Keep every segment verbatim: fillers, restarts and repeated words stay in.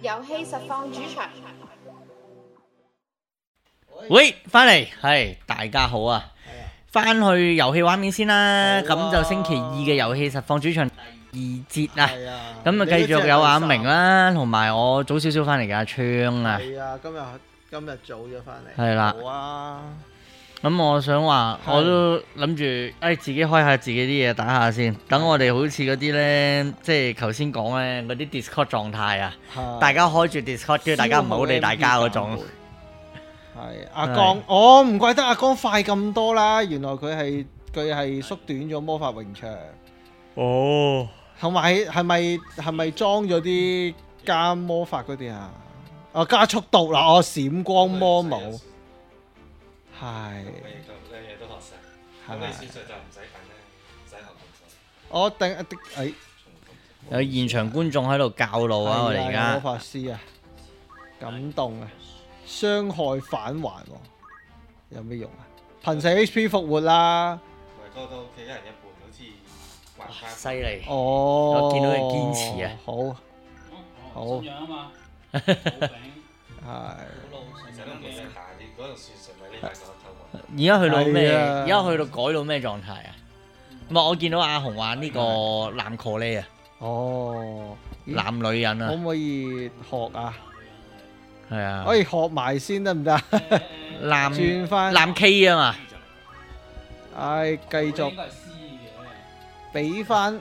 遊戲實況主場。 喂，翻嚟係大家好啊！翻去遊戲畫面先啦，咁就星期二嘅遊戲實況主場第二節啊，咁啊繼續有阿明啦，同埋我早少少翻嚟嘅阿昌啊。 係啊，今日今日早咗翻嚟。 係啦。 好啊。 咁我想話，我都諗住誒自己開下自己啲嘢打下先，等我哋好似嗰啲咧，即係頭先講咧嗰啲 Discord 狀態啊，大家開住 Discord，跟住大家唔好理大家嗰種。 係阿江，我唔怪得阿江快咁多啦，原來佢係佢係縮短咗魔法詠唱。 哦， 同埋係咪係咪裝咗啲加魔法嗰啲啊？哦，加速度啦，哦，閃光魔舞。係。 兩嘢都學晒，咁你線上就唔使等咧，唔使學咁多。 我定誒， 有現場觀眾喺度教路啊！我哋而家魔法師啊，感動啊！傷害返還喎，有咩用啊？憑射 H P 復活啦！ 維哥都 OK，一人一半，好似還翻。 犀利！ 哦， 我見到佢堅持啊！ 好，好。 信仰啊嘛，好餅。 係。 其實都冇咩大啲，嗰度算純粹呢塊手偷摸。 而家去到咩？而家去到改到咩狀態啊？唔係我見到阿紅玩呢個男 call 呢啊！ 哦， 男女人啊！ 可唔可以學啊？ 係啊， 可以學埋先得唔得？ 男轉翻男 K 啊嘛， 唉，繼續應該係 C 嘅， 俾翻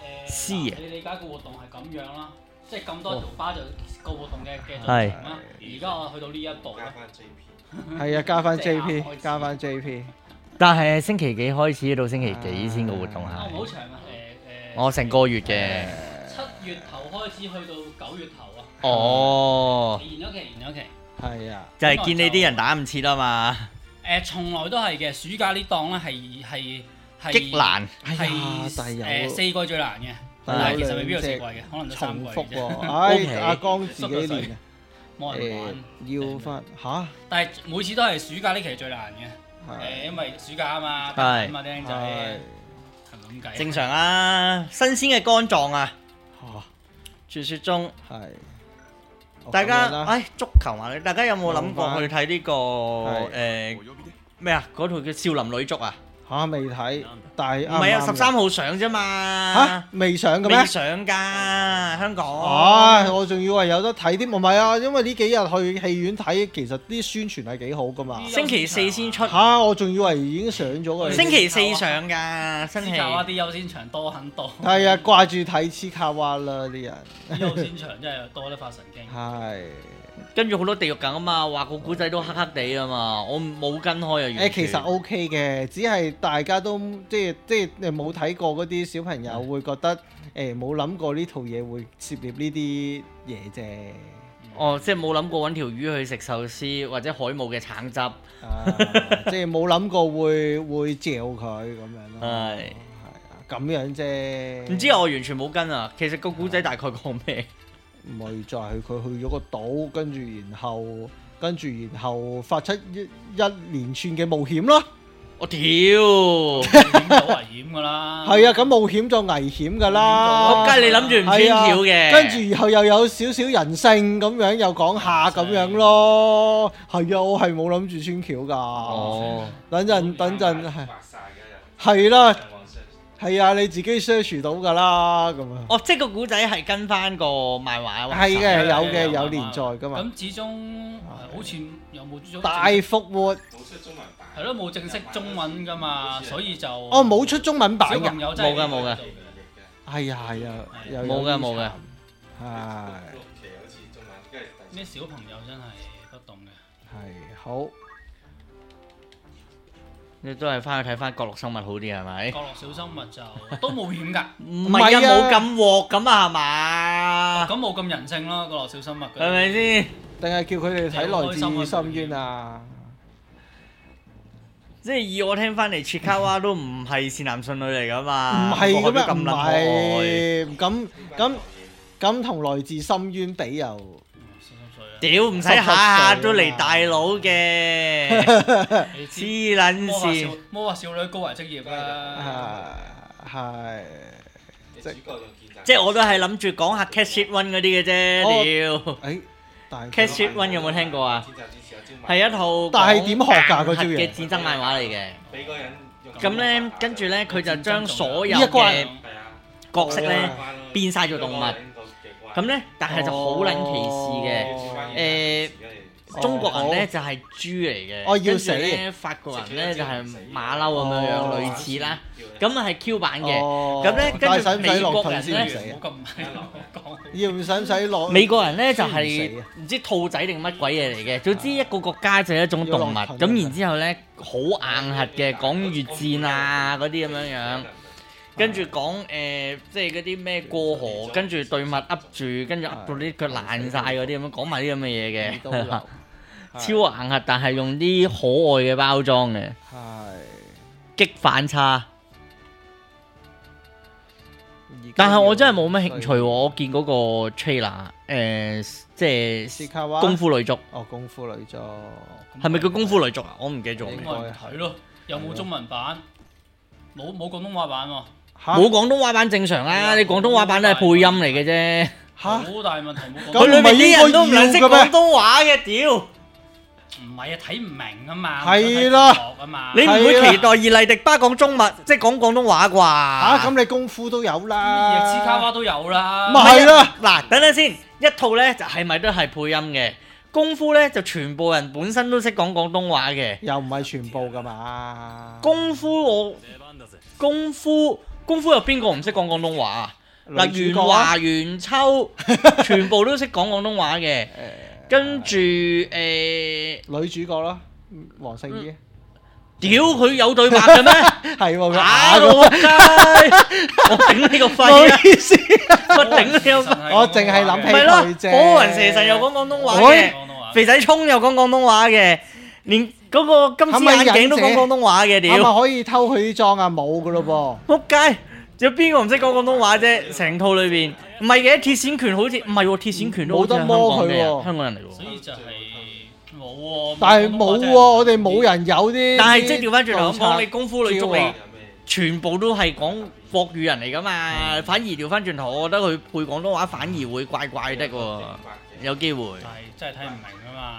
C 啊！ 你理解個活動係咁樣啦，即係咁多條巴就個活動嘅嘅進係程啦。而家我去到呢一步咧， 加翻 J P。 係啊，加翻 J P，加翻 J P。 但係星期幾開始到星期幾先個活動哦唔好係？ 長啊，誒誒。 我成個月嘅。 七月頭開始去到九月頭啊。 哦。 延咗期，延咗期。 係啊。 就係見你啲人打唔切啊嘛。 誒，從來都係嘅，暑假呢檔咧係係係激難。 係誒四季最難嘅，但係其實未必有四季嘅，可能都三季重複啫。 喎，唉，阿江自己練啊， 冇人玩。 誒要翻嚇， 但係每次都係暑假呢期最難嘅，誒，因為暑假啊嘛， 係咁啊啲僆仔係咪咁計？ 正常啊，新鮮嘅肝臟啊， 嚇， 傳説中係。 大家，唉，足球啊！大家有冇諗過去睇呢個誒咩啊？嗰套叫《少林女足》啊？ 嚇未睇，但係唔係啊，十三號上啫嘛。 嚇未上嘅咩？ 未上㗎，香港。 唉，我仲以為有得睇添，唔係啊，因為呢幾日去戲院睇，其實啲宣傳係幾好㗎嘛。 星期四先出。 嚇！我仲以為已經上咗㗎。 星期四上㗎，新戲。 黐卡哇啲優先場多很多。 係啊，掛住睇黐卡哇啦啲人。 優先場真係多得發神經。 係。 跟住好多地獄梗啊嘛，話個古仔都黑黑地啊嘛，我冇跟開啊。 誒其實 OK 嘅，只係大家都即係即係誒冇睇過嗰啲小朋友會覺得誒冇諗過呢套嘢會涉獵呢啲嘢啫。 哦，即係冇諗過揾條魚去食壽司或者海母嘅橙汁， 啊、即係冇諗過會會嚼佢咁樣咯。 係係啊，咁樣啫。 唔知我完全冇跟啊。其實個古仔大概講咩？ 咪就係佢去咗個島，跟住然後跟住然後發出一一連串嘅冒險咯。 我屌， 冒險就危險㗎啦。 係啊，咁冒險就危險㗎啦。 仆街，你諗住唔穿橋嘅， 跟住然後又有少少人性咁樣，又講下咁樣咯。係啊，我係冇諗住穿橋㗎。 哦， 等陣等陣係係啦。係啊，你自己 search 到㗎啦，咁啊。 哦，即係個古仔係跟翻個漫畫。 係嘅，有嘅，有連載㗎嘛。 咁始終好似有冇大復活？ 冇出中文版。 係咯，冇正式中文㗎嘛，所以就哦冇出中文版㗎。 小朋友真係冇㗎冇㗎。 係啊係啊， 冇㗎冇㗎。 係。 六期好似中文，跟住第。 啲小朋友真係不懂嘅。 係好。 你都係翻去睇翻角落生物好啲係咪？ 角落小生物就都冒險㗎， 唔係啊，冇咁鑊咁啊係嘛？ 咁冇咁人性咯，角落小生物。 係咪先？ 定係叫佢哋睇來自深淵啊？ 即係以我聽翻嚟，切卡娃都唔係善男信女嚟噶嘛？ 唔係咁樣，唔咁係咁咁咁同來自深淵比又。 屌唔使下下都嚟大佬嘅，黐撚線。 魔法少女高危職業啦。 係係。 主角用劍即係我都係諗住講下 Cat Shit One 嗰啲嘅啫，屌！ 誒，但係 Cat Shit One 有冇聽過啊？係一套但係點學㗎嗰招嘢嘅戰爭漫畫嚟嘅。 俾個人用咁咧，跟住咧，佢就將所有呢一關嘅角色咧變晒做動物。咁咧，但係就好撚歧視嘅。誒，中國人咧就係豬嚟嘅， 哦要死跟住咧法國人咧就係馬騮咁樣樣，類似啦。咁啊係 Q 版嘅。 哦咁咧，跟但係使唔使住美落國人咧盾先死， 唔好咁唔好講。 要唔使唔使落？ 美國人咧就先唔係死啊唔知兔仔定乜鬼嘢嚟嘅，總之一個國家就係一種動物。 要落盾咁然之後咧好硬核嘅，講越戰啊嗰啲咁樣樣。跟住講誒，即係嗰啲咩過河，跟住對襪噏住，跟住噏到啲腳爛晒嗰啲咁樣，講埋啲咁嘅嘢嘅， 都流超硬核，但係用啲可愛嘅包裝嘅， 係。 激反差。但係我真係冇乜興趣喎，我見嗰個 trailer 誒，即係斯卡娃功夫女足， 哦，功夫女足係咪叫功夫女足啊？我唔記得咗名。 應該係咯，有冇中文版？冇冇廣東話版喎。 嚇冇廣東話版正常啦，你廣東話版都係配音嚟嘅啫。 嚇好大問題，冇咁佢裏面啲人都唔能識唔係應該要嘅咩廣東話嘅，屌！ 唔係啊，睇唔明啊嘛。 係啦唔想睇字幕啊嘛。 你唔會係啊期待二麗迪巴講中文，即係講廣東話啩？ 嚇咁你功夫都有啦， 亦斯卡娃都有啦。 咪係啦， 嗱，等等先，一套咧就係咪都係配音嘅？功夫咧就全部人本身都識講廣東話嘅。 又唔係全部噶嘛。 功夫我功夫功夫有邊個唔識講廣東話啊？嗱，袁女主角啊華、袁秋全部都識講廣東話嘅。跟住誒， 女主角咯，黃聖依， 屌佢有對白嘅咩？ 係喎，佢打啞嘅到街，我頂你個肺唔好啊！ 意思， 我頂你個肺！ 我淨係諗起咪咯， 佢啫。 火雲邪神又講廣東話喂嘅，肥仔聰又講廣東話嘅，連嗰個金絲眼鏡都講廣東話嘅， 係屌！ 咪可以偷佢啲裝啊？冇噶咯仆街！有邊個唔識講廣東話啫？成套裏邊唔係嘅，鐵線拳好似唔係喎，鐵線拳都好似係香港嘅冇得摸佢喎香港人嚟喎。 所以就係冇喎。 但係冇喎，我哋冇人有啲。 但係即係調翻轉頭咁講，你功夫女足你招啊全部都係講國語人嚟噶嘛？反而調翻轉頭，我覺得佢配廣東話反而會怪怪的喎，有機會。 但係真係睇唔明啊嘛。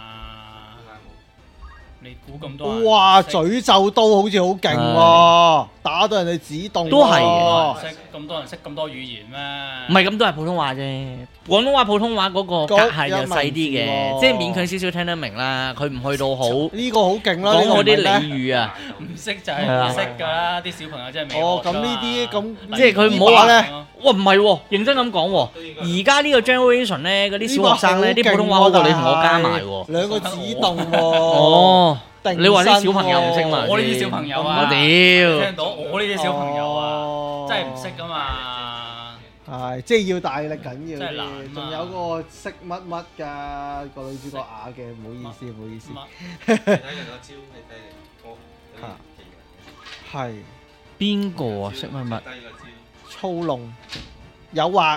你估咁多人？ 哇！ 識詛咒刀好似好勁喎，打到人哋指動喎。 都係咁多人識咁多人識咁多語言咩？ 唔係咁都係普通話啫，廣東話普通話嗰個格係就細啲嘅， 嗰即係勉強少少聽得明啦。佢唔去到好講呢個好勁啦！ 嗰啲俚呢個唔係咩語啊， 唔識就係唔識㗎啦，啲小朋友真係未學哦，咁㗎嘛呢啲咁即係佢唔好話咧， 哇唔係喎，認真咁講喎，而家呢個 generation 咧，嗰啲小學生咧，啲普通話好過你同我加埋喎。 兩個指動喎。 哦， 定你話啲身小朋友唔識嘛？ 我呢啲小朋友啊， 我屌， 聽到我呢啲小朋友啊， 哦真係唔識㗎嘛。 係，即係要大力緊要真係難啲。 啊仲有個識乜乜㗎個女主角啞嘅，唔好意思，唔好意思。 你睇人個招，你睇人我有啲奇人係邊個啊？識乜乜？ 低個招， 操弄、誘惑。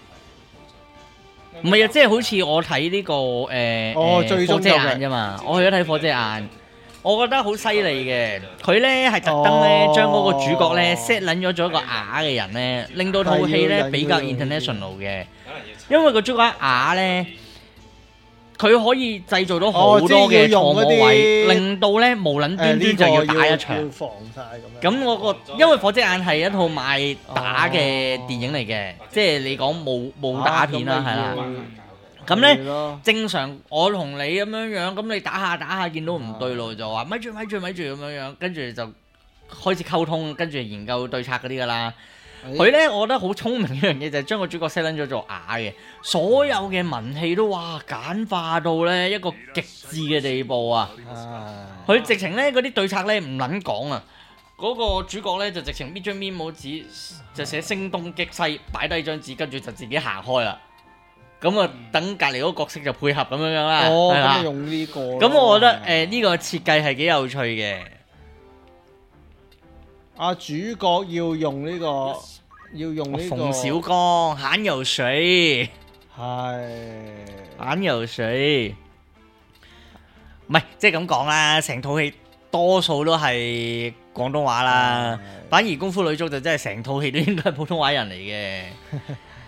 唔係啊，即係好似我睇呢個誒哦誒火遮最終有嘅眼啫嘛，我去咗睇火遮眼，我覺得好犀利嘅。佢咧係特登咧哦將嗰個主角咧 set 撚咗做一個啞嘅人咧，令到套戲咧比較 international 嘅。 可能要因為個主角啞咧，佢可以製造到好哦， 多即係嘅錯要用嗰誤位， 啲令到咧無撚誒端端就要打一場。 要防晒咁樣。 咁我個因為火遮眼係一套賣打嘅電影嚟嘅，即係你講武武打片啦，係啦。咁咧係咯正常我同你咁樣樣，咁你打下打下見到唔對路就話咪住咪住咪住咁樣樣，跟住就開始溝通，跟住研究對策嗰啲噶啦。佢咧，我覺得好聰明一樣嘢就係將個主角 set 撚咗做啞嘅，所有嘅文戲都哇簡化到咧一個極致嘅地步啊！ 啊佢直情咧嗰啲對策咧唔撚講啊！嗰、個主角咧就直情搣張 memo 紙就寫聲東擊西，擺低張紙，跟住就自己行開啦。咁啊，等隔離嗰個角色就配合咁樣樣啦。 哦， 係啦咁用呢個。 咁我覺得誒呢個設計係幾有趣嘅。 啊，主角要用呢個，要用呢個。 馮小剛慳游水， 係。 慳游水，唔係即係咁講啦。成套戲多數都係廣東話啦，反而功夫女足就真係成套戲都應該係普通話人嚟嘅。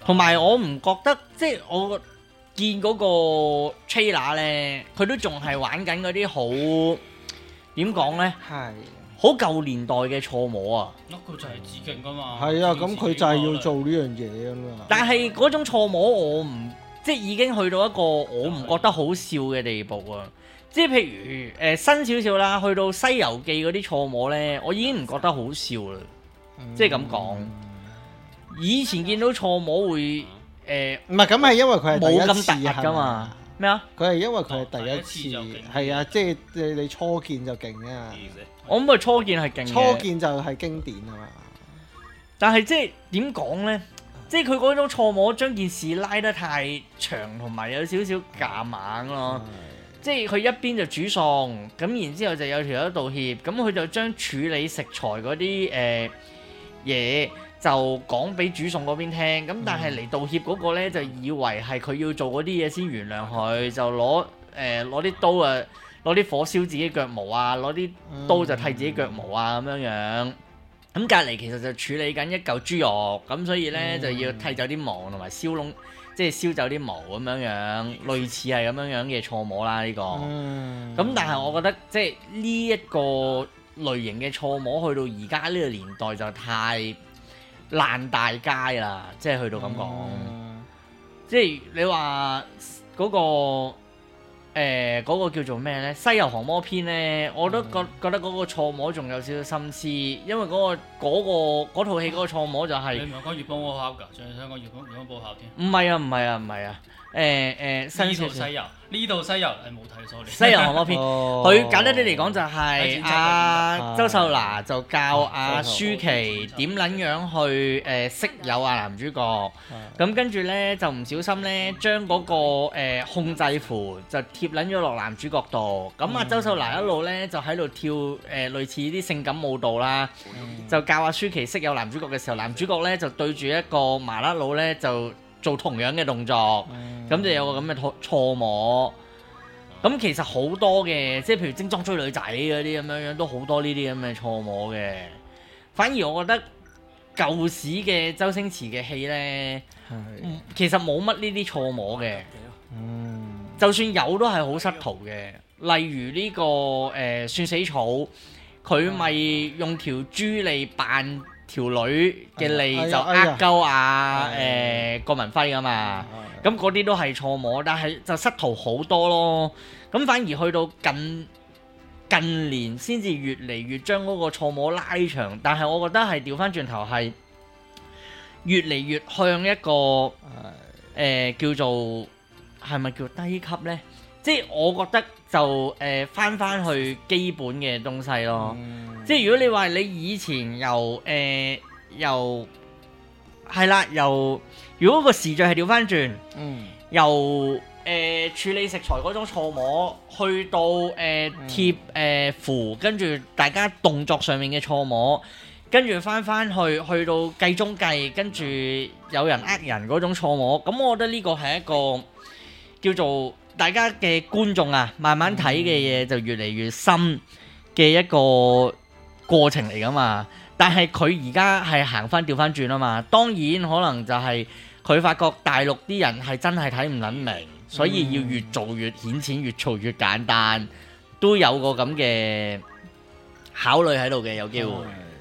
同埋我唔覺得，即係我見嗰個 trailer 咧，佢都仲係玩緊嗰啲好點講咧， 係好舊年代嘅錯摸啊！ 佢就係致敬噶嘛。 係啊，咁佢就係要做呢樣嘢啊嘛。 但係嗰種錯摸我唔，即係已經去到一個我唔覺得好笑嘅地步啊！即係譬如誒、呃、新少少啦，去到《西遊記》嗰啲錯摸咧，我已經唔覺得好笑啦。嗯、即係咁講，以前見到錯摸會誒， 唔係咁係因為佢係第一次冇咁突兀㗎嘛？咩啊？ 佢係因為佢係第一次，係、哦、啊，即係你初見就勁啊！ 我諗佢初見係勁， 初見就係經典啊嘛。 但係即係點講咧？即係佢嗰種錯摸將件事拉得太長，同埋有少少夾硬咯。即係佢一邊就煮餸，咁然之後就有條友道歉，咁佢就將處理食材嗰啲誒嘢就講俾煮餸嗰邊聽，咁但係嚟道歉嗰個咧就以為係佢要做嗰啲嘢先原諒佢，就攞誒攞啲刀啊，攞啲火燒自己腳毛啊，攞啲刀就剃自己腳毛啊咁樣樣。咁隔離其實就處理緊一嚿豬肉，咁所以咧就要剃走啲毛同埋燒窿。即係燒走啲毛咁樣樣，類似係咁樣樣嘅錯摸啦呢、呢個。咁、嗯、但係我覺得即係呢一個類型嘅錯摸去到而家呢個年代就太爛大街啦，即係去到咁講。嗯、即係你話嗰、嗰個誒嗰、呃嗰個叫做咩咧？西遊降魔篇咧，我都覺覺得嗰個錯摸仲有少少心思，因為嗰、嗰個嗰、嗰個、套戲嗰個錯摸就係、係。你唔係講月光寶盒㗎？仲想講月光月光寶盒添？ 唔係啊，唔係啊，唔係啊。誒誒、呃，新呢套西遊呢套西遊係冇睇咗。 西遊降魔篇，佢、哦、簡單啲嚟講就係阿周秀娜就教阿舒淇點撚樣去誒識友啊男主角，咁跟住咧就唔小心咧將嗰個誒控制符就貼撚咗落男主角度，咁阿周秀娜一路咧就喺度跳誒類似啲性感舞蹈啦，嗯、就教阿舒淇識友男主角嘅時候，男主角咧就對住一個麻甩佬咧就做同樣嘅動作，咁、嗯、就有個咁嘅錯錯摸。咁其實好多嘅，即係譬如精裝追女仔嗰啲咁樣樣，都好多呢啲咁嘅錯摸嘅。反而我覺得舊時嘅周星馳嘅戲呢，的其實冇乜呢啲錯摸嘅。嗯，就算有都係好失途嘅。例如呢、這個誒、呃、算死草，佢咪用條豬嚟扮條女嘅脷就呃鳩啊誒郭文輝㗎嘛，咁嗰啲都係錯摸，但係就失途好多咯。咁反而去到近近年先至越嚟越將嗰個錯摸拉長，但係我覺得係調翻轉頭係越嚟越向一個誒、呃、叫做係咪叫低級呢？即係我覺得就誒翻翻去基本嘅東西咯。嗯即係如果你話你以前由誒、呃、由係啦，由如果個時序係調翻轉，嗯，由誒、呃、處理食材嗰種錯摸，去到誒、呃、貼誒符，跟住大家動作上面嘅錯摸，跟住翻翻去去到計中計，跟住有人呃人嗰種錯摸，咁我覺得呢個係一個叫做大家嘅觀眾啊，慢慢睇嘅嘢就越嚟越深嘅一個過程嚟噶嘛，但係佢而家係行翻調翻轉啊嘛，當然可能就係佢發覺大陸啲人係真係睇唔撚明，所以要越做越顯淺，越做越簡單，都有個咁嘅考慮喺度嘅，有機會。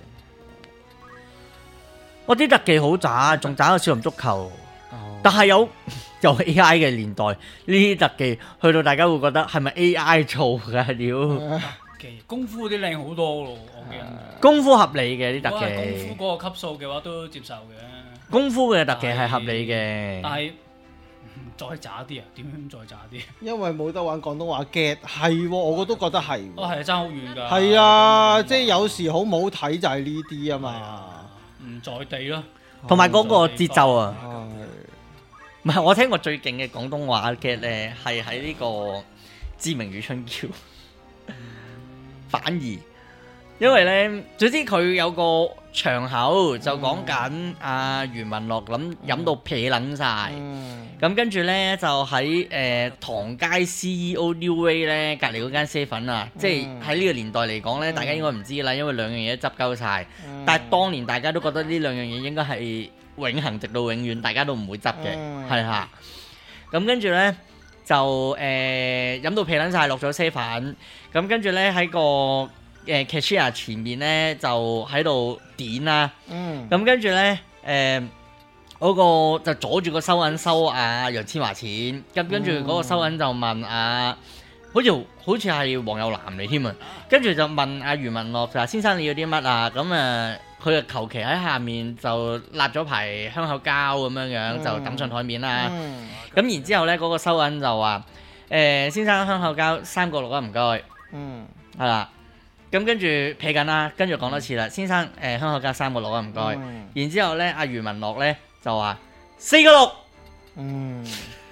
我啲特技好渣，仲渣過少林足球，但係有有 A I 嘅年代，呢啲特技去到大家會覺得係咪 A I 做㗎屌？ 功夫啲靚好多咯，我記得。 功夫合理嘅啲特技。 功夫嗰個級數嘅話都接受嘅。 功夫嘅特技係合理嘅。 但係再渣啲啊？點樣再渣啲？ 因為冇得玩廣東話 get， 係喎，我都覺得係。 哦，係爭好遠㗎。 係啊，即係有時好唔好睇就係呢啲啊嘛。 唔在地咯。同埋嗰個節奏啊。唔係，我聽過最勁嘅廣東話嘅咧，係喺呢個《志明與春嬌》。反而，因為咧，總之佢有個場口就講緊阿余文樂諗飲到撇撚晒，咁、嗯、跟住咧就喺誒、呃、唐街 C E O New Way 咧隔離嗰間 seven 啊，嗯、即係喺呢個年代嚟講咧，嗯、大家應該唔知啦，因為兩樣嘢都執鳩晒。 但係當年大家都覺得呢兩樣嘢應該係永恆，直到永遠，大家都唔會執嘅，係嚇、嗯。咁跟住咧就誒飲、呃、到屁撚晒，落咗些粉，咁跟住咧喺個誒、呃、cashier 前面咧就喺度點啦，咁、嗯、跟住咧誒嗰個就阻住個收銀收阿楊千嬅錢，咁跟住嗰個收銀就問啊。好似好似係黃有南嚟添啊，跟住就問阿余文樂就話：先生你要啲乜啊？咁誒，佢就求其喺下面就立咗排香口膠咁樣樣，就抌上台面啦。咁、嗯、然之後咧，嗰、那個收銀就話：誒、呃、先生香口膠三個六啊，唔該。嗯，係啦。咁跟住撇緊啦，跟住講多次啦，先生誒、呃、香口膠三個六啊，唔該。嗯、然之後咧，阿余文樂咧就話四個六。嗯。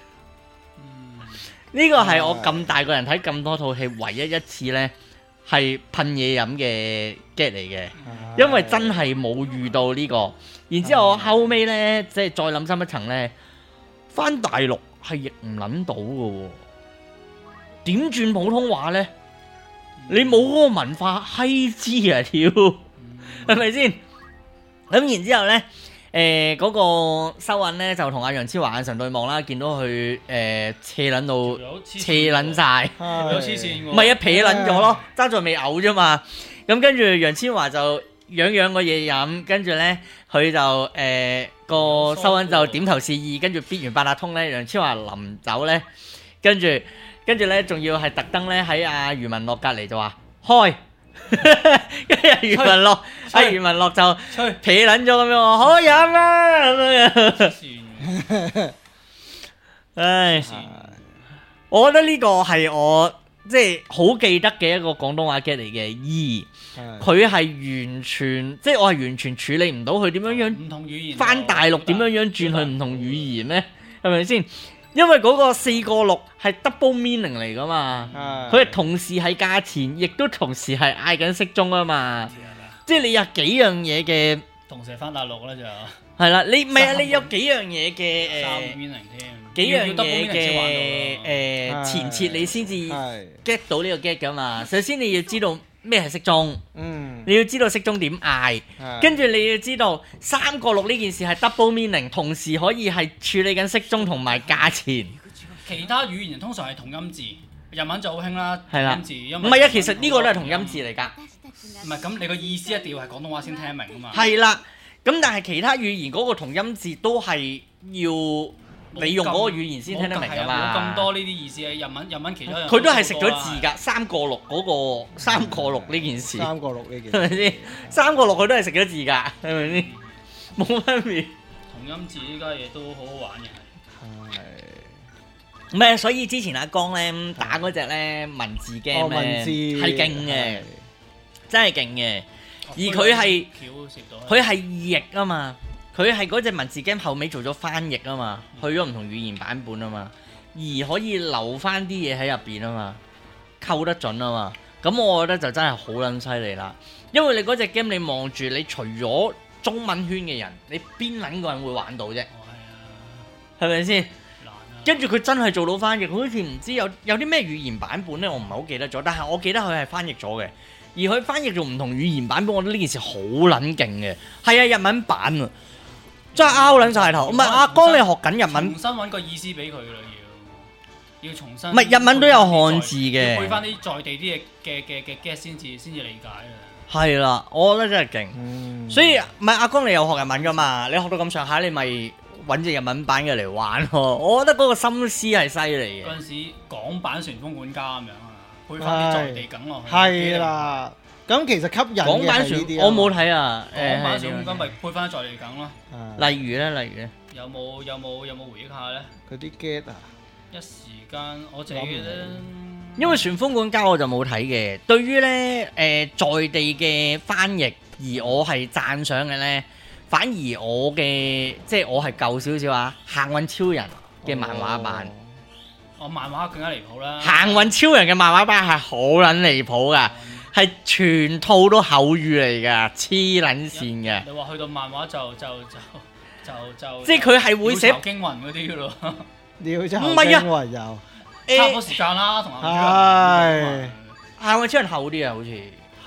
呢個係我咁大個人睇咁多套戲唯一一次呢係噴嘢飲嘅 get 嚟嘅，因為真係冇遇到呢個。然之後我後尾呢，即係再諗深一層呢，返大陸係譯唔撚到嘅喎，點轉普通話呢？你冇嗰個文化閪知啊屌，係咪先？咁然之後呢。誒嗰、呃那個收銀咧就同阿楊千嬅眼神對望啦，見到佢誒斜撚到斜撚晒， 有黐線喎， 唔係啊撇撚咗咯，爭在未嘔啫嘛。咁跟住楊千嬅就樣樣個嘢飲，跟住咧佢就誒個收銀就點頭示意，跟住必完八達通咧，楊千嬅臨走咧，跟住跟住咧仲要係特登咧喺阿余文樂隔離就話開。跟住余文樂，阿余文樂就撇撚咗咁樣，我可飲啦咁樣。唉，我覺得呢個係我即係好記得嘅一個廣東話 get 嚟嘅。二，佢係完全即係我係完全處理唔到佢點樣樣唔同語言翻大陸點樣樣轉去唔同語言咧，係咪先？因為嗰個四個六係 double meaning 嚟噶嘛，佢係同時係價錢，亦都同時係嗌緊適中啊嘛，即係你有幾樣嘢嘅同時翻大陸咧就係啦，你唔係啊，你有幾樣嘢嘅三 meaning 添， 幾樣嘢嘅誒前設你先至 get 到呢個 get 噶嘛。首先你要知道咩係適中，嗯，你要知道適中點嗌，跟住你要知道三個六呢件事係 double meaning，同時可以係處理緊適中同埋價錢。 其他語言通常係同音字，日文就好興啦，同音字。唔係啊，其實呢個都係同音字嚟㗎。 唔係咁，你個意思一定要係廣東話先聽明啊嘛。 係啦，咁但係其他語言嗰個同音字都係要。你用嗰個語言先聽得明㗎嘛？ 冇咁多呢啲意思啊！日文日文其中一樣佢都係食咗字㗎，三個六嗰個三個六呢件事， 三個六呢件係咪先？三個六佢都係食咗字㗎，係咪先？冇分別。 同音字呢家嘢都好好玩嘅， 係。唔係，所以之前阿江咧打嗰隻咧文字 game 咧係勁嘅，真係勁嘅。而佢係佢係譯啊嘛。佢係嗰隻文字 game 後尾做咗翻譯啊嘛，去咗唔同語言版本啊嘛，而可以留翻啲嘢喺入邊啊嘛，扣得準啊嘛，咁我覺得就真係好撚犀利啦。因為你嗰隻 game 你望住，你除咗中文圈嘅人，你邊撚個人會玩到啫？係咪先？跟住佢真係做到翻譯，好似唔知有有啲咩語言版本咧，我唔係好記得咗，但係我記得佢係翻譯咗嘅。而佢翻譯做唔同語言版本，我覺得呢件事好撚勁嘅。係啊，日文版啊！真係拗撚晒頭，唔係阿江你學緊日文， 重新揾個意思俾佢啦，要要重新。 唔係日文都有漢字嘅， 配翻啲在地啲嘅嘅嘅 get 先至先至理解啊。 係啦，我覺得真係勁，嗯、所以唔係阿江你有學日文噶嘛？你學到咁上下，你咪揾隻日文版嘅嚟玩咯。我覺得嗰個心思係犀利嘅。 嗰陣時港版旋風管家咁樣啊，配翻啲在地梗落去。 係啦。咁其實吸引嘅港版旋風我冇睇啊， 港版旋風咁咪配翻在地梗咯。 例如咧，例如咧， 有冇有冇有冇回憶下咧？ 嗰啲 get 啊， 一時間我自己咧， 因為旋風管家我就冇睇嘅。對於咧誒在地嘅翻譯，而我係讚賞嘅咧，反而我嘅即係我係舊少少啊，行運超人嘅漫畫版。 哦，漫畫更加離譜啦！ 行運超人嘅漫畫版係好撚離譜噶。係全套都口語嚟㗎，黐撚線嘅。 你話去到漫畫就就就就就， 即係佢係會寫驚魂嗰啲㗎咯。 鳥巢驚魂有， 差唔多時間啦，同埋係行運超人厚啲啊，好似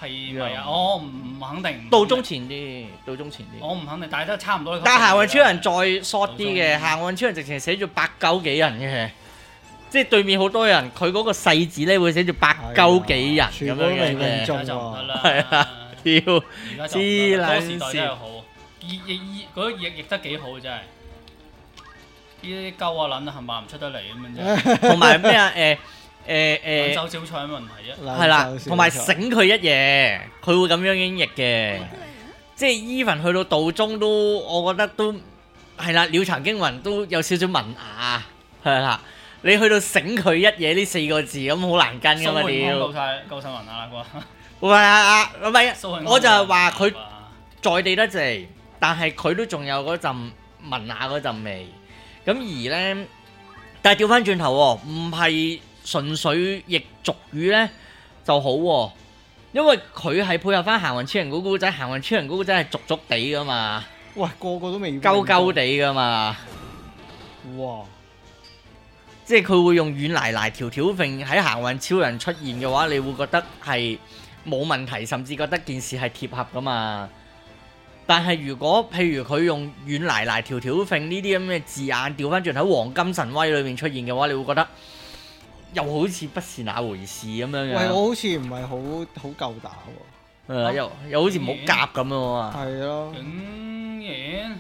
係咪啊？我唔唔肯定。 到中前啲，到中前啲。 我唔肯定，但係都差唔多。 但係行運超人再 short 啲嘅，行運超人直情寫住八九幾人嘅，即係對面好多人，佢嗰個細字咧會寫住八九幾人咁樣嘅。 而家就唔得啦。 係啊，屌！ 而家就嗰個時代真係好，譯譯譯嗰譯譯得幾好真係。呢啲鳩啊撚啊，冚唪唥唔出得嚟咁樣啫。 同埋咩啊？誒誒誒， 手小菜問題啫。 係啦，同埋醒佢一嘢，佢會咁樣應譯嘅。即係 even 去到道中都，我覺得都係啦。鳥巢驚魂都有少少文雅，係啦。你去到醒佢一嘢呢四個字咁好難跟㗎嘛屌！ 夠曬夠曬文雅啦啩。 唔係啊，唔係，我就係話佢在地得滯，但係佢都仲有嗰陣文雅嗰陣味。咁而咧，但係調翻轉頭喎，唔係純粹譯俗語咧就好喎，因為佢係配合翻行運超人嗰古仔，行運超人嗰古仔係俗俗地噶嘛， 喂個個都未鳩鳩地噶嘛， 哇！ 即係佢會用軟奶奶條條揈喺行運超人出現嘅話，你會覺得係冇問題，甚至覺得件事係貼合噶嘛。但係如果譬如佢用軟奶奶條條揈呢啲咁嘅字眼調翻轉喺黃金神威裏面出現嘅話，你會覺得又好似不是那回事咁樣嘅。 喂，我好似唔係好好夠打喎。 誒，又又好似唔好夾咁樣啊。 係咯。 竟然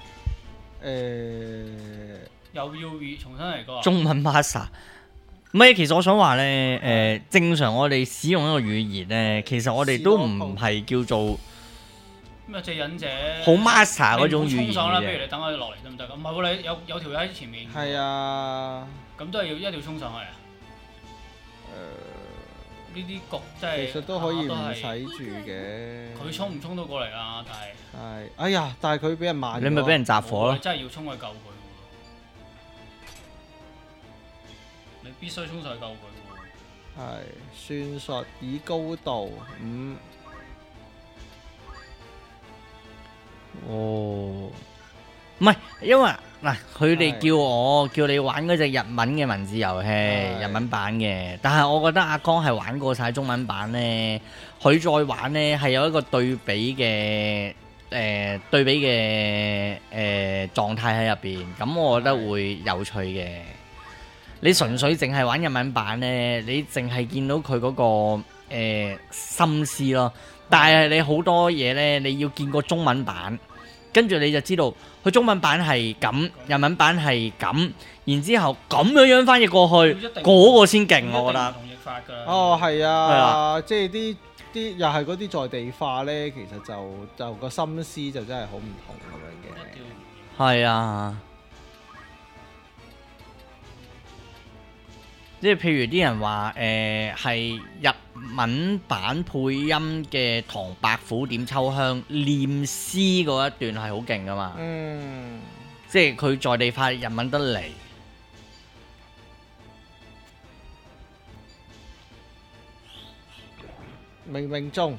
誒又要重新嚟過。 中文 master 唔係，其實我想話咧，誒正常我哋使用一個語言咧，其實我哋都唔係叫做。 咩隻忍者？ 好 master 嗰種語言啦， 嘅。 不如你等我落嚟得唔得？唔係喎，你有有條友喺前面。 係啊。 咁都係要一定要衝上去啊？誒，呢啲局真係其實都可以唔使住嘅。 佢衝唔衝到過嚟啊？但係。 係。哎呀！但係佢俾人慢。 你咪俾人襲火咯。 你真係要衝去救佢喎！你必須衝上去救佢喎。 係算術以高度五。 哦，唔係，因為嗱，佢哋叫我叫你玩嗰隻日文嘅文字遊戲，日文版嘅。但係我覺得阿江係玩過晒中文版呢，佢再玩呢係有一個對比嘅誒、呃、對比嘅誒狀態喺入邊，咁我覺得會有趣嘅。你純粹淨係玩日文版呢，你淨係見到佢嗰、嗰個誒、呃、心思咯。但係你好多嘢呢，你要見過中文版，跟住你就知道佢中文版係咁，日文版係咁，然之後咁樣樣翻譯過去，嗰個先勁，我覺得。 哦，係啊，即係啲啲又係嗰啲在地化呢，其實就就個心思就真係好唔同咁樣嘅。 係啊。即係譬如啲人話誒係日文版配音嘅唐伯虎點秋香念詩嗰一段係好勁噶嘛， 嗯， 即係佢在地化日文得嚟。 冥冥中，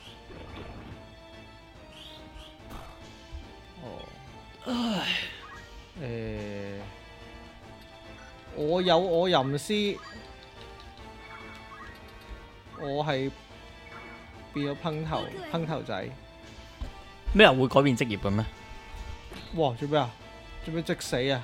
哦，唉，誒。我有我吟詩，我係變咗烹頭烹頭仔。 咩人會改變職業嘅咩？ 哇！做咩啊？做咩即死啊？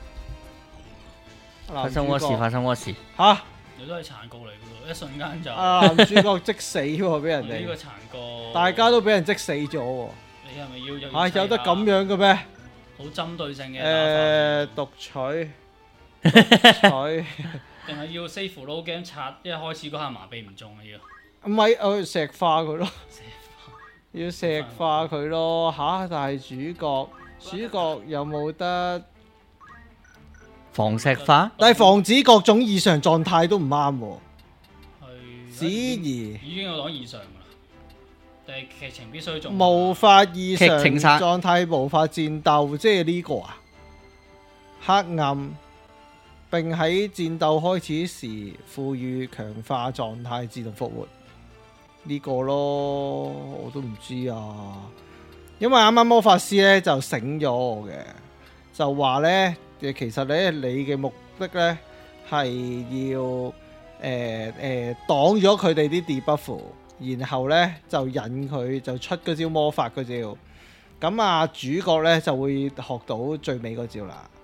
發生嗰事，發生嗰事。 吓？ 你都係殘局嚟嘅喎，一瞬間就。 啊！男主角即死喎，俾人哋。 呢個殘局。 大家都俾人即死咗喎。 你係咪要有？ 嚇！有得咁樣嘅咩？ 好針對性嘅。 誒，讀取。取定係要 save low game 刷，一開始嗰下麻痹唔中啊要。 唔係，我石化佢咯。要石化佢咯嚇！但係主角主角有冇得防石化？ 但係防止各種異常狀態都唔啱喎。 係。 子怡已經有講異常㗎啦。但係劇情必須做。 無法異常狀態，無法戰鬥，即係呢個啊？黑暗。並喺戰鬥開始時賦予強化狀態自動復活呢個咯，我都唔知啊。因為啱啱魔法師咧就醒咗我嘅，就話咧誒其實咧你嘅目的咧係要誒誒擋咗佢哋啲 debuff， 然後咧就引佢就出嗰招魔法嗰招，咁啊主角咧就會學到最尾嗰招啦。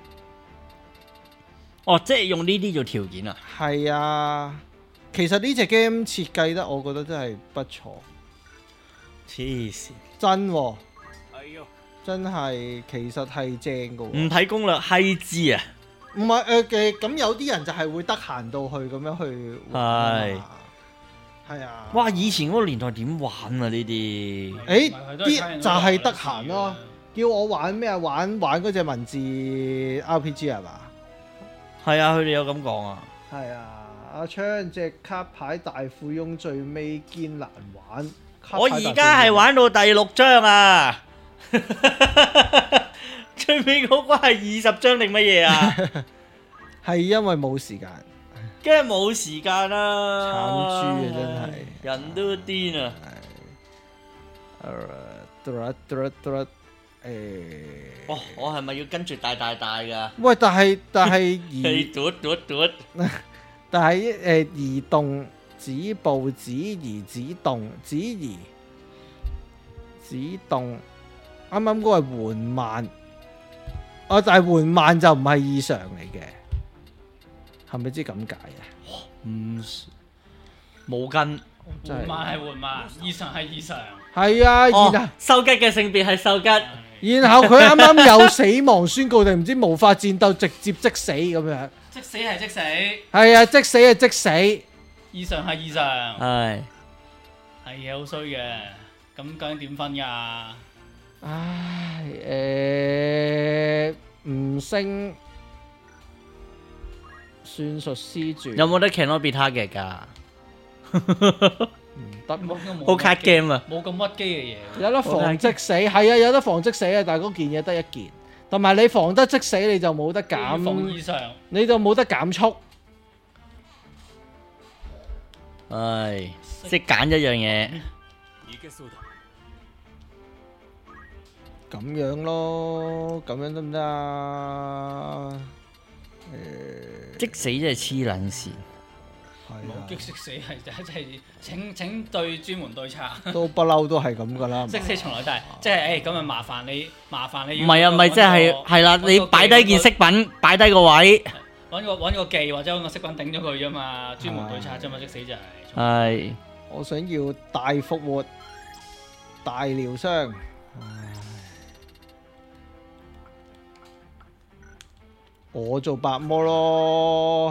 哦，即係用呢啲做條件啊？ 係啊，其實呢隻 game 設計得我覺得真係不錯。 黐線， 真喎，真係其實係正㗎喎。 唔睇攻略閪知啊！ 唔係誒嘅，咁有啲人就係會得閒到去咁樣去玩啊係嘛。係啊。 哇！以前嗰個年代點玩啊？呢啲誒啲啲就係得閒咯，叫我玩咩啊？玩玩嗰隻文字 R P G 係嘛？ 係啊，佢哋有咁講啊。 係啊，阿昌隻卡牌大富翁最尾堅難玩。 我而家係玩到第六章啊！最尾嗰關係二十章定乜嘢啊？ 係因為冇時間， 梗係冇時間啦！ 慘豬啊，真係人都癲啊！ 誒， 哦，我係咪要跟住大大大㗎？ 喂，但係但係移， 嘟嘟嘟， 但係誒移動止步止移止動止移止動，啱啱嗰個係緩慢，哦，但係緩慢就唔係異常嚟嘅，係咪知咁解啊？ 唔冇跟， 緩慢係緩慢，異常係異常。 係啊，然後哦，收吉嘅性別係收吉。 然後佢啱啱有死亡宣告定唔知無法戰鬥，直接即死咁樣。 即死係即死， 係啊，即死係即死。 異常係異常， 係係嘅，好衰嘅。咁究竟點分㗎？ 唉，誒唔升算術師傳有冇得 cannot be target 㗎？ 唔得， 冇咁好 card game 啊！ 冇咁屈機嘅嘢。 有得防即死，係啊，有得防即死啊，但係嗰件嘢得一件，同埋你防得即死你就冇得防減， 異常， 你就冇得減速。 唉，即係揀一樣嘢。 咁樣咯，咁樣得唔得啊？誒， 即死真係黐撚線。 係啊冇激識死係就係即係請請對專門對策。 都不嬲都係咁噶啦。 即死從來都係即係誒咁啊麻煩你麻煩你。 唔係啊，唔係即係係啦，你擺低件飾品，擺低個位。 揾個揾個技或者揾個飾品頂咗佢啫嘛，專門對策啫嘛，即死就係。 係。 我想要大復活、大療傷。唉，我做白魔咯。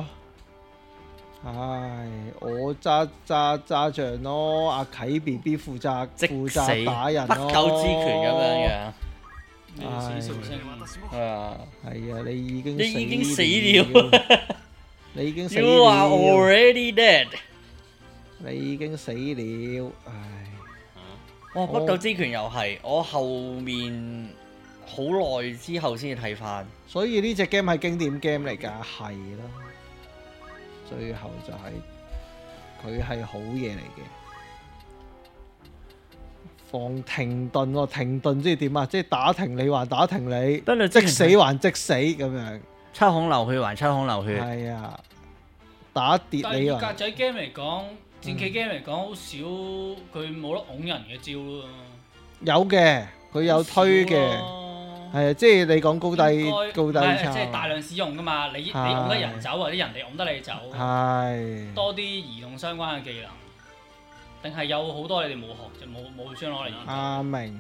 唉，我揸揸揸象咯，阿啟 B B 負責負責打人咯， 不救之權咁樣樣。 唉，死少聲係啊， 係啊，你已經你已經死了， 你已經死了。 You are already dead。 你已經死了，唉！ 哇，不救之權又係，我後面好耐之後先至睇翻。 所以呢隻 game 係經典 game 嚟㗎，係啦。最後就係佢係好嘢嚟嘅。防停頓喎，停頓即係點啊？即係打停你還打停你，即死還即死咁樣。 七孔流血還七孔流血。 係啊，打跌你啊！格仔 game 嚟講，戰棋 game 嚟講，好少佢冇得擁人嘅招咯。 有嘅，佢有推嘅。係啊，即係你講高低高低差， 即係大量使用噶嘛。你你擁得人走，或者人哋擁得你走， 係多啲移動相關嘅技能，定係有好多你哋冇學就冇冇將攞嚟研究。 阿明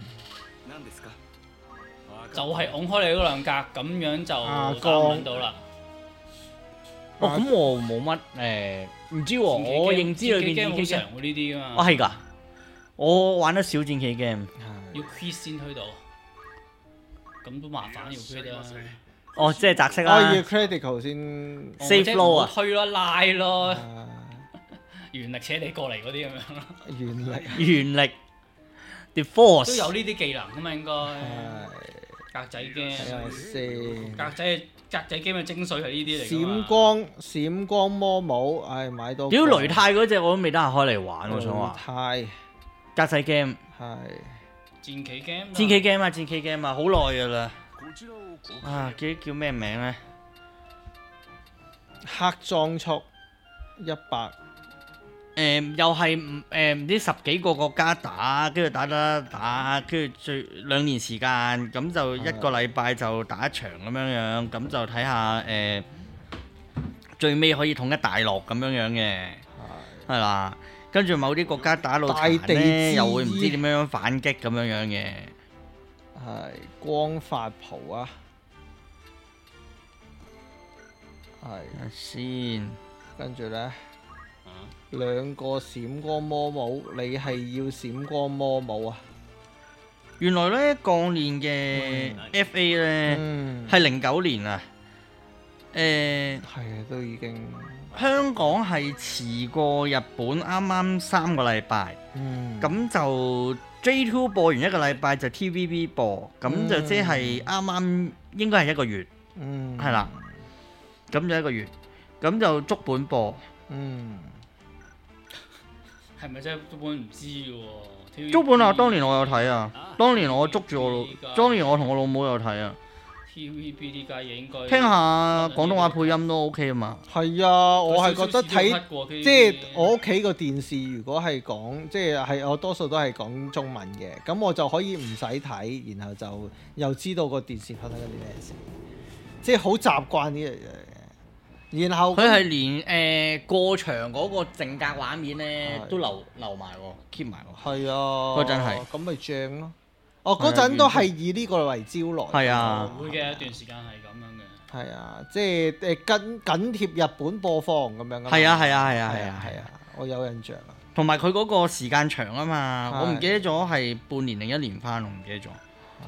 就係擁開你嗰兩格，咁樣就打唔到啦。 哦，咁我冇乜誒，唔知喎。我認知裏邊戰棋 game 好常會呢啲噶嘛。 哦，係㗎，我玩得少戰棋 game。 要 quiz 先推到。咁都麻煩要 credit 啦。 哦，即係擲色啦。 我要 critical 先 safe flow 啊。 推咯，拉咯。原力扯你過嚟嗰啲咁樣咯。 原力。 原力。The force。 都有呢啲技能噶嘛，應該。格仔 game。 睇下先。 格仔格仔 game 嘅精髓係呢啲嚟。 閃光閃光魔帽，唉買到。 屌雷泰嗰隻我都未得閒開嚟玩，我想話。 雷泰。 格仔 game。 係。 戰棋 game， 戰棋 game 啊，戰棋 game 啊，好耐噶啦。啊，叫叫咩名咧？ 黑裝束一百誒又係唔誒唔知十幾個國家打，跟住打打打，跟住最兩年時間，咁就一個禮拜就打一場咁樣樣，咁就睇下誒最尾可以統一大陸咁樣樣嘅，係啦。跟住某啲國家打到殘咧，又會唔知點樣反擊咁樣樣嘅。 係光發蒲啊，係先， 跟住咧。兩個閃光魔武，你係要閃光魔武啊？ 原來咧鋼鍊嘅 F A 咧係零九年啊，誒係啊，都已經香港係遲過日本啱啱三個禮拜， 嗯， 咁就 J 二 播完一個禮拜就 T V B 播，咁就即係啱啱應該係一個月， 嗯， 係啦，咁就一個月，咁就足本播， 嗯。 係咪真係足本唔知嘅喎？ 足本啊！當年我有睇啊，當年我捉住我老，當年我同我老母有睇啊。 T V B 呢家嘢應該聽下廣東話配音都 OK 啊嘛。 係啊，我係覺得睇即係我屋企個電視，如果係講即係係我多數都係講中文嘅，咁我就可以唔使睇，然後就又知道個電視發生緊啲咩事，即係好習慣呢樣嘢。然後佢係連誒、呃、過場嗰個靜格畫面咧都留留埋喎 keep 埋喎。 係啊， 嗰陣係咁咪正咯。哦，嗰陣都係以呢個為招來。 係啊， 會嘅一段時間係咁樣嘅。 係啊，即係誒緊緊貼日本播放咁樣。 係啊係啊係啊係啊係啊，我有印象啊。 同埋佢嗰個時間長啊嘛，我唔記得咗係半年定一年翻，我唔記得咗。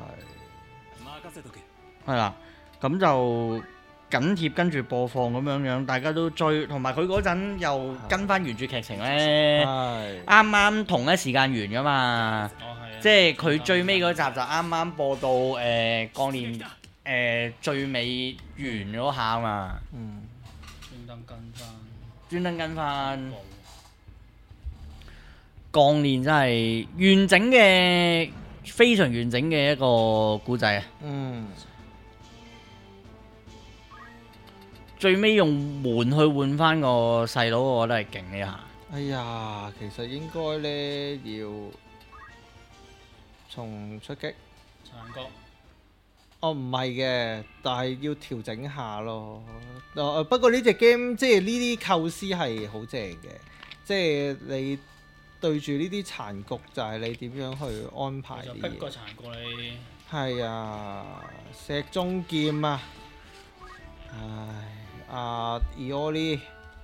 係。係啦，咁就。緊貼跟住播放咁樣樣，大家都追，同埋佢嗰陣又跟翻原著劇情咧，啱啱同一時間完噶嘛， 哦係， 即係佢最尾嗰集就啱啱播到誒鋼鍊誒最尾完嗰下啊嘛， 嗯， 專登跟翻， 專登跟翻，鋼鍊真係完整嘅，非常完整嘅一個故仔啊， 嗯。 最尾用門去換翻個細佬，我覺得係勁呢下。 哎呀，其實應該咧要重出擊。 殘角。 哦，唔係嘅，但係要調整下咯。誒，不過呢隻 game 即係呢啲構思係好正嘅，即係你對住呢啲殘局就係你點樣去安排啲嘢。 就逼個殘局你。係啊，石中劍啊，唉。啊 ，Eoli，Eoli，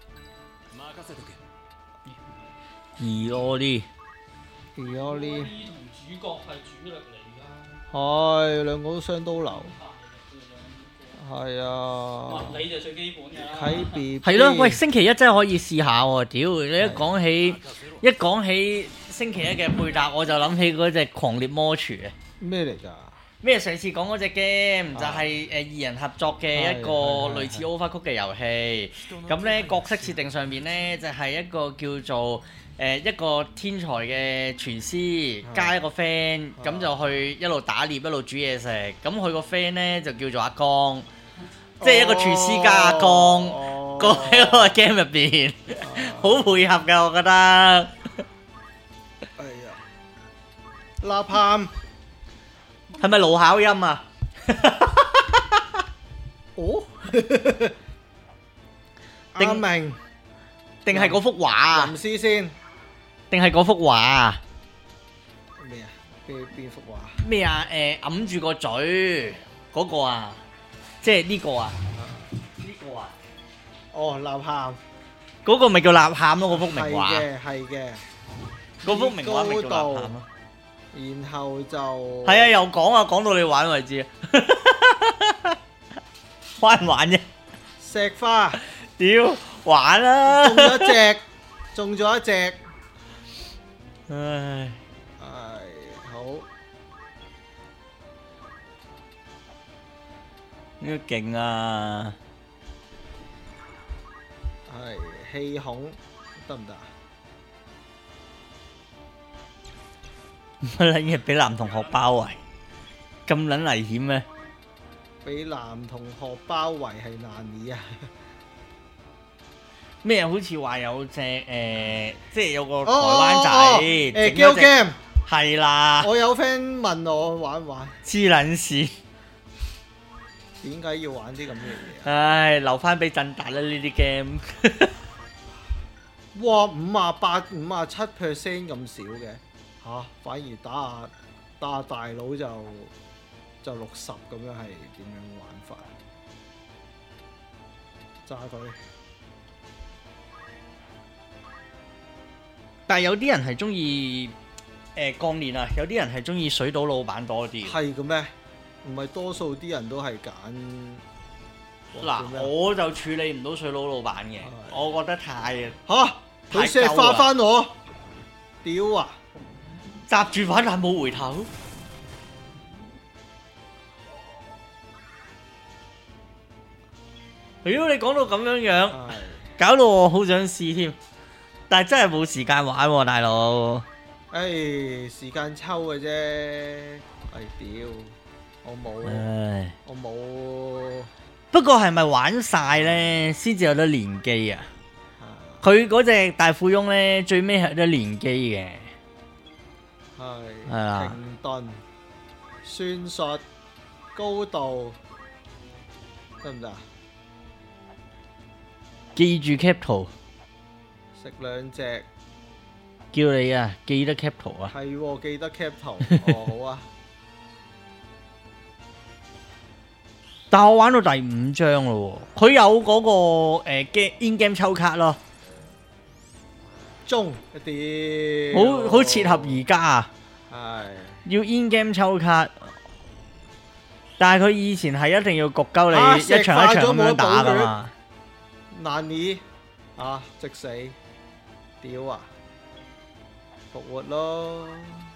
同主角係主力嚟㗎。 係兩個都雙刀流。係啊。 物理就最基本㗎啦。 啟 B。 係咯，喂，星期一真係可以試下喎！屌，你一講起一講起星期一嘅配搭，我就諗起嗰隻狂獵魔廚啊！ 咩嚟㗎？ 咩上次講嗰隻 game 就係誒二人合作嘅一個類似 Overcooked 嘅遊戲，咁咧角色設定上面咧就係一個叫做誒一個天才嘅廚師加一個 friend，咁就去一路打獵一路煮嘢食，咁佢個 friend 咧就叫做阿江，即係一個廚師加阿江，個喺嗰個 game 入邊好配合㗎，我覺得。 哎呀，吶喊！ 係咪盧巧音啊？ 哦，阿明定係嗰幅畫啊？ 林思先， 定係嗰幅畫啊？ 咩啊？邊邊幅畫？ 咩啊？誒，揞住個嘴嗰個啊，即係呢個啊？呢個啊？ 哦，吶喊， 嗰個咪叫吶喊咯，嗰幅名畫。 係嘅，係嘅。 嗰幅名畫咪叫吶喊咯。 然後就係啊，又講啊，講到你玩為止啊，玩唔玩啫？ 石花， 屌玩啦！ 中咗一隻，中咗一隻， 唉， 係好呢個勁啊！ 係氣孔得唔得啊？ 乜撚嘢俾男同學包圍，咁撚危險咩？ 俾男同學包圍係難啲啊！ 咩？好似話有隻誒，即係有個台灣仔誒整 Gal 咗隻 Game， 係啦， 我有 friend 問我玩唔玩， 黐撚線。 點解要玩啲咁嘅嘢啊？ 唉，留翻俾振達啦呢啲 game。 哇，五啊八、五啊七 percent 咁少嘅嚇，反而打下打下大佬就就六十咁樣，係點樣玩法？炸佢！ 但係有啲人係中意誒鋼鍊啊，有啲人係中意水島老闆多啲。 係嘅咩？唔係多數啲人都係揀嗱，我就處理唔到水島老闆嘅，我覺得太嚇佢石化翻我，屌啊！ 閘住反彈冇回頭。如果你講到咁樣樣，搞到我好想試添，但係真係冇時間玩喎，大佬。 誒，時間抽嘅啫，係屌，我冇， 唉， 我冇。 不過係咪玩晒咧先至有得連機啊？佢嗰隻大富翁咧，最尾係有得連機嘅。 係。 係啊。 停頓、算術、高度，得唔得啊？ 記住 cap 圖， 食兩隻。 叫你啊，記得 cap 圖啊。 係喎，記得 cap 圖。哦，好啊。 但我玩到第五章咯喎，佢有嗰、那個誒 game in game 抽卡咯， 中一啲， 好好切合而家啊， 係要 in game 抽卡，但係佢以前係一定要焗鳩你、 啊、 一場一場咁樣打噶嘛， 難以啊，直死，屌啊，復活咯，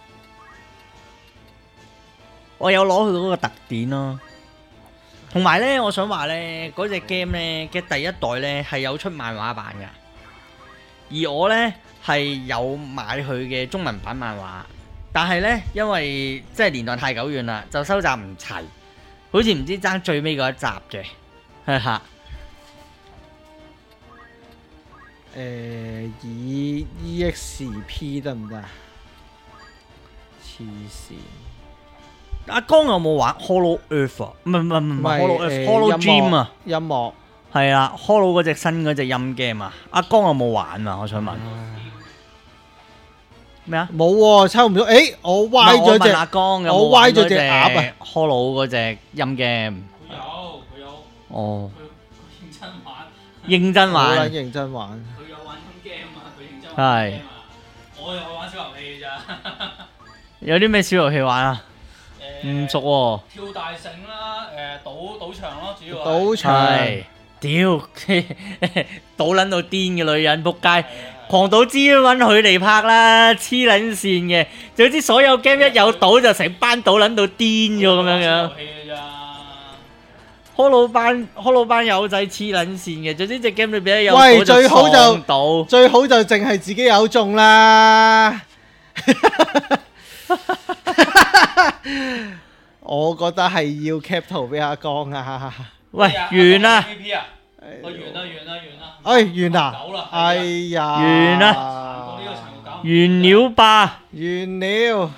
我有攞佢嗰個特點咯。同埋咧，我想話咧，嗰隻 game 咧嘅第一代咧係有出漫畫版㗎，而我咧係有買佢嘅中文版漫畫，但係咧因為即係年代太久遠啦，就收集唔齊，好似唔知爭最尾嗰一集嘅，哈哈。 誒，以 E X P 得唔得啊？黐線！ 阿江有冇玩 Hollow Earth 啊？唔係唔係唔係 Hollow Earth，Hollow Dream 啊！ 音樂係啦 ，Hollow 嗰隻新嗰隻音 game 啊！阿江有冇玩啊？我想問咩啊？ 冇喎，抽唔到。誒，我歪咗隻， 阿江有冇我歪咗隻鴨啊 ！Hollow 嗰隻音 game 佢有佢有。 哦。 佢認真玩。 認真玩。 好撚認真玩。 佢有玩音 game 啊！佢認真玩 game 啊！我又玩小遊戲咋。 有啲咩小遊戲玩啊？唔熟喎， 跳大繩啦，誒賭賭場咯，主要賭場， 屌，賭撚到癲嘅女人，仆街，狂賭之揾佢嚟拍啦，黐撚線嘅，總之所有 game 一有賭就成班賭撚到癲咗咁樣樣。Hollow 班 Hollow 班友仔黐撚線嘅，總之隻 game 裏邊有賭就喪賭， 最好就淨係自己有中啦。我覺得係要 cap 圖俾阿江啊！ 喂，完啦！ 我完啦，完啦，完啦！ 哎，完啦！哎呀， 完啦！完了吧？ 完了！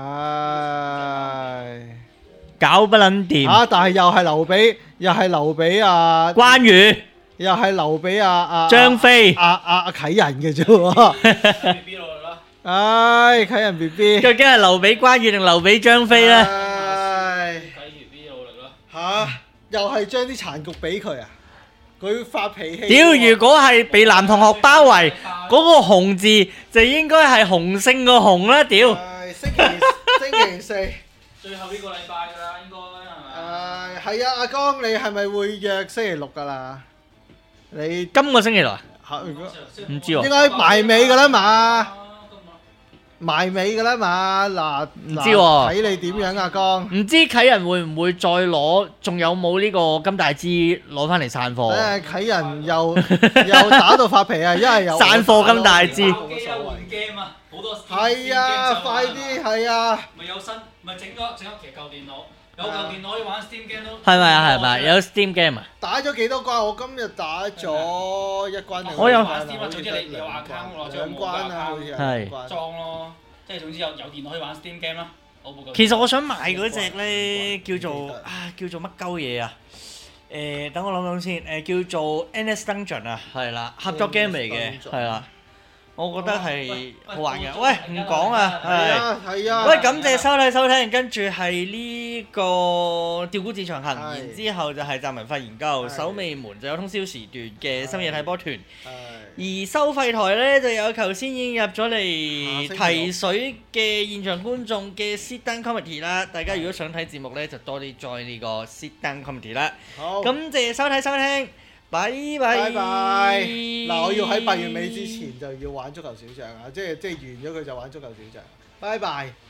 唉， 搞不撚掂啊！但係又係留俾，又係留俾阿關羽， 又係留俾阿阿張飛、 阿阿阿啟仁嘅啫喎。唉，啟仁 B B， 究竟係留俾關羽定留俾張飛咧？ 唉， 啟仁 B B 努力啦！ 吓，又係將啲殘局俾佢啊！佢發脾氣。 屌，如果係被男同學包圍，嗰個紅字就應該係紅勝個紅啦！屌。 唉，星期星期四， 最後呢個禮拜㗎啦，應該係咪？ 唉，係啊，阿江，你係咪會約星期六㗎啦？你今個星期六啊？ 唔知喎。 應該埋尾㗎啦嘛。埋尾㗎啦嘛，嗱， 唔知喎， 睇你點樣啊，江。 唔知啟仁會唔會再攞，仲有冇呢個金大支攞翻嚟散貨？ 誒，啟仁又又打到發脾啊，因為又散貨金大支。 冇乜所謂。game 啊，好多。 係啊，快啲，係啊。 咪有新，咪整咗整咗其實舊電腦， 有嚿電腦可以玩 Steam game 咯。 係咪啊？係咪有 Steam game 啊？ 打咗幾多關？我今日打咗一關定我有玩 Steam 啊，總之你有 account 咯， 兩關啊，好似係係兩關裝咯，即係總之有有電腦可以玩 Steam game 啦。我部其實我想買嗰隻咧叫做啊叫做乜鳩嘢啊？誒，等我諗諗先，誒叫做 Endless Dungeon 啊，係啦，合作 game 嚟嘅，係啦。我覺得係好玩嘅。喂，唔講啊， 係啊係啊。 喂，感謝收睇收聽，跟住係呢個調虎自長行，然之後就係集文化研究，守尾門就有通宵時段嘅深夜睇波團。而收費台咧就有頭先已經入咗嚟提水嘅現場觀眾嘅 Sit Down Comedy 啦。大家如果想睇節目咧，就多啲 join 呢個 Sit Down Comedy 啦。 好， 感謝收睇收聽。拜拜！ 拜拜！嗱，我要喺八月尾之前就要玩足球小將啊！即係即係完咗佢就玩足球小將。拜拜！